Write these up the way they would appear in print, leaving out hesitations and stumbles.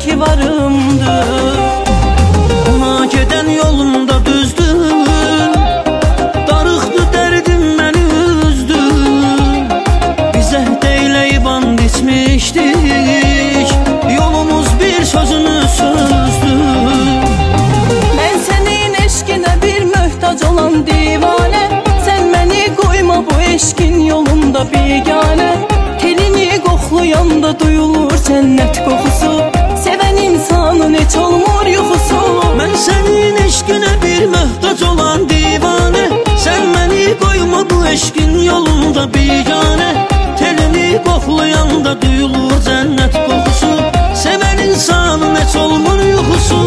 ki varımdır. Ona geden yolumda düzdür, darıqdı dərdim məni üzdü. Bizə deyləyib and içmişdik, yolumuz bir sözünü sözdü. Mən sənin eşqinə bir möhtac olan divanə, sən məni qoyma bu eşqin yolunda biganə. Telini qoxlayanda duyulur cənnət qoxusu, sevən insanın heç olmur yuxusu. Mən sənin eşqinə bir möhtac olan divanə, sən məni qoyma bu eşqin yolunda biganə. Telini qoxlayanda duyulur cənnət qoxusu, sevən insanın heç olmur yuxusu.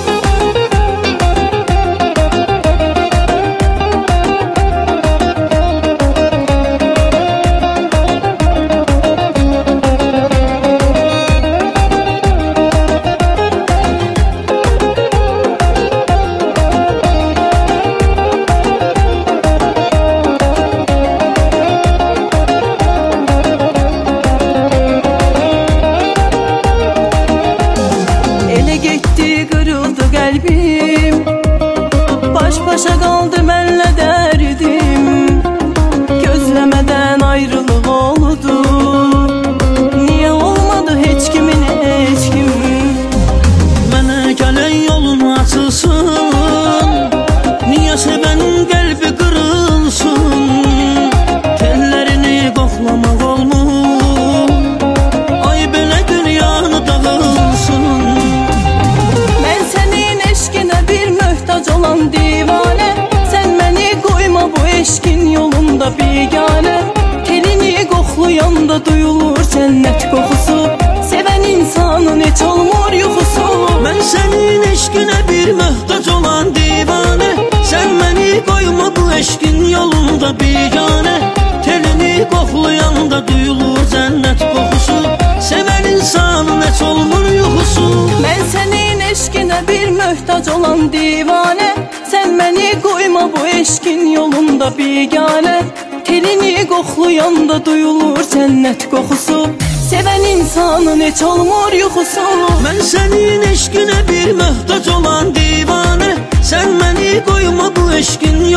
Baş-başa qaldı mənlə dərdim, gözləmədən ayrılıq oldu. Niyə olmadı heç kimin heç kim? Mənə gələn yolun açılsın, niyə sevənin qəlbi qırılsın? Tellərini qoxlamaq olmur, ay belə dünyanı dağılsın. Mən sənin eşqinə bir möhtac olan divanə, sən məni qoyma bu eşqin yolunda biganə. Telini qoxlayanda duyulur cənnət qoxusu, sevən insanın heç olmur yuxusu. Mən sənin eşqinə bir möhtac olan divanə, sən məni qoyma bu eşqin yolunda biganə. Telini qoxlayanda duyulur cənnət qoxusu, sevən insanın heç olmur yuxusu. Mən sənin eşqinə bir möhtac olan divanə, sən məni qoyma bu eşqin yolunda biganə. Telini qoxlayanda duyulur cənnət qoxusu, sevən insanın heç olmur yuxusu. Mən sənin eşqinə bir möhtac olan divanə, sən məni qoyma bu eşqin